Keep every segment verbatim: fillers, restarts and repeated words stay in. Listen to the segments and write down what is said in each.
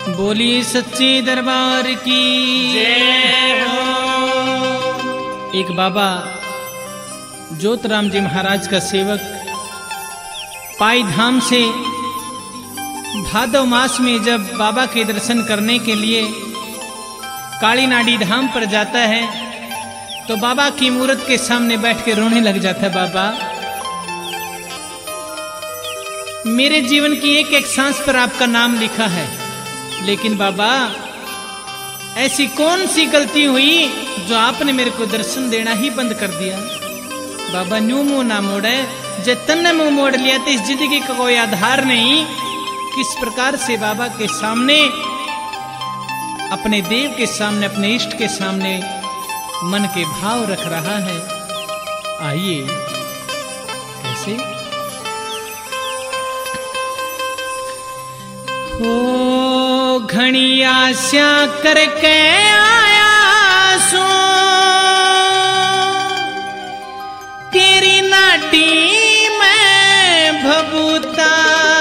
बोली सच्चे दरबार की जय हो। एक बाबा ज्योतराम जी महाराज का सेवक पाई धाम से भादव मास में जब बाबा के दर्शन करने के लिए काली नाडी धाम पर जाता है तो बाबा की मूर्त के सामने बैठ के रोने लग जाता है। बाबा, मेरे जीवन की एक एक सांस पर आपका नाम लिखा है, लेकिन बाबा ऐसी कौन सी गलती हुई जो आपने मेरे को दर्शन देना ही बंद कर दिया। बाबा न्यू मुंह ना मोड़े, जे तन्ने मुंह मोड़ लिया तो इस जिंदगी का कोई आधार नहीं। किस प्रकार से बाबा के सामने, अपने देव के सामने, अपने इष्ट के सामने मन के भाव रख रहा है। आइए कैसे ओ घनी आशा करके आया सो तेरी नाटी में भभूता,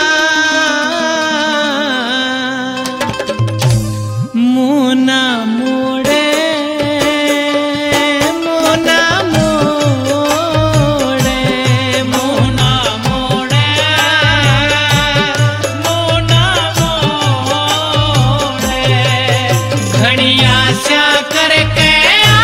मुना मोड़े मुना मोड़े मुना मोड़े मुना मोड़े घड़ी आशा करके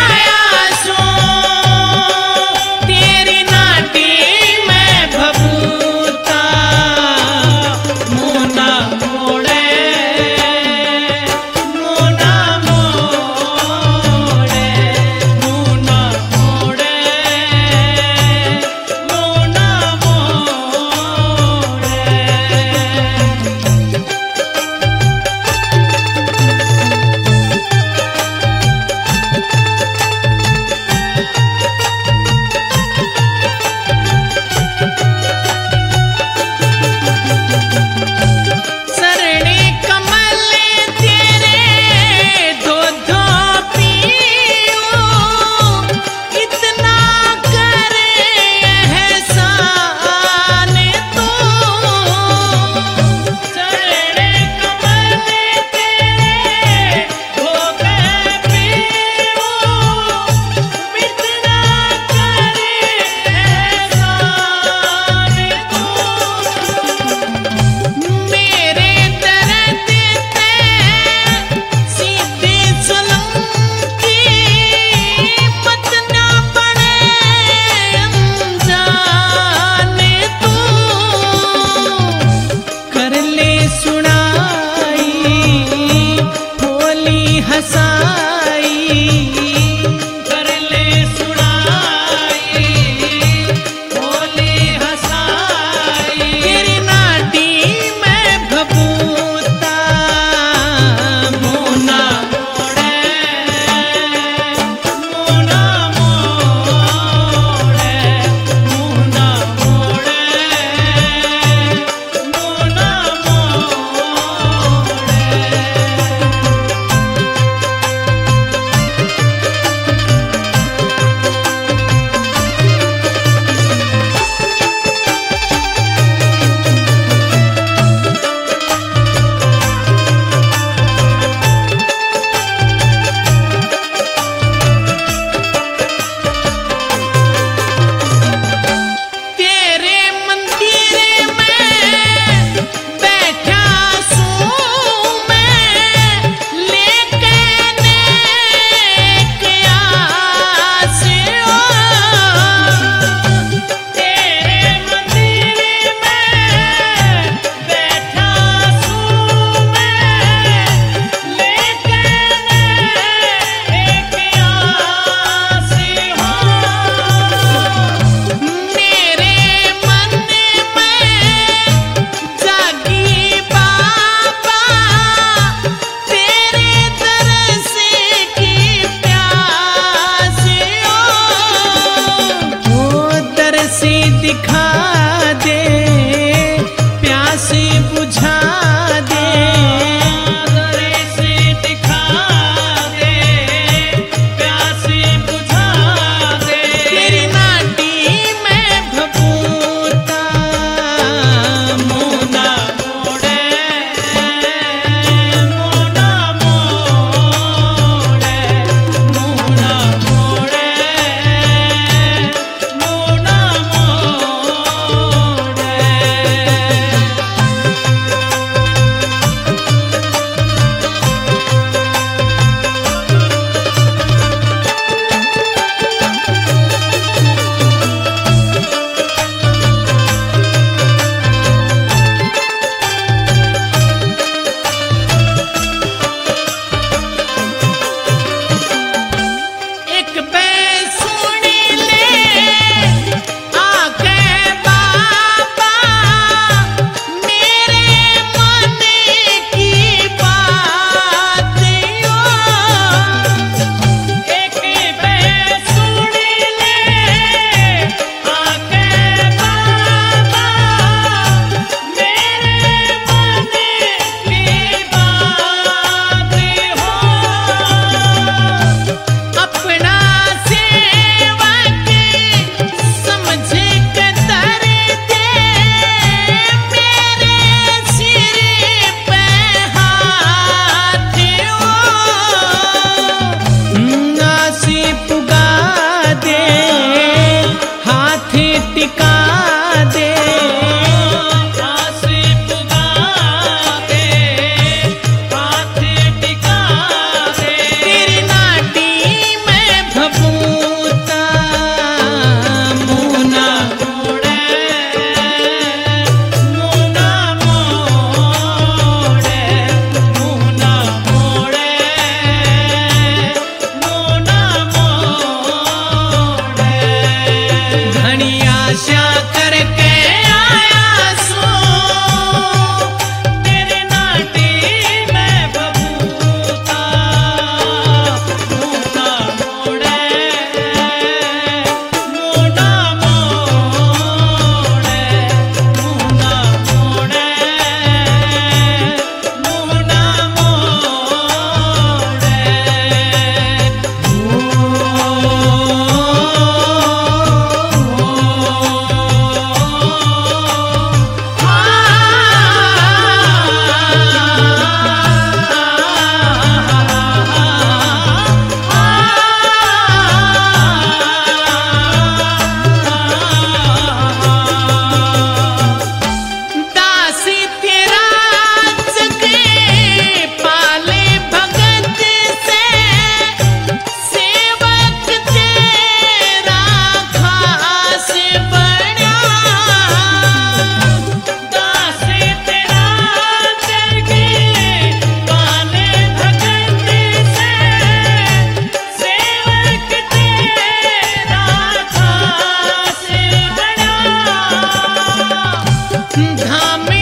धाम